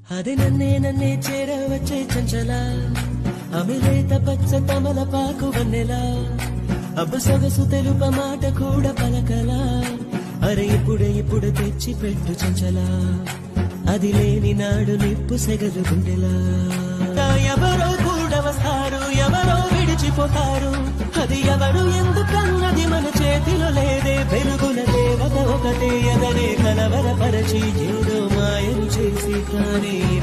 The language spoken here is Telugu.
అది నన్నే చేరవచ్చే చంచల అమిలేత పచ్చ తమలపాకు వన్నెలా అబ్బు సొగసు తెలుప మాట కూడా పలకలా అరే ఇప్పుడు తెచ్చి పెట్టు చంచలా అది లేని నాడు నిప్పు సెగలు గుండెలా ఎవరో కూడా వస్తారు ఎవరో విడిచిపోతారు అది ఎవరు ఎందుకన్నది మన చేతిలో లేదే వెలుగుల దేవత ఒకటే ఎదనే కలవరపరచి ఏదో మాయం చేసి కానీ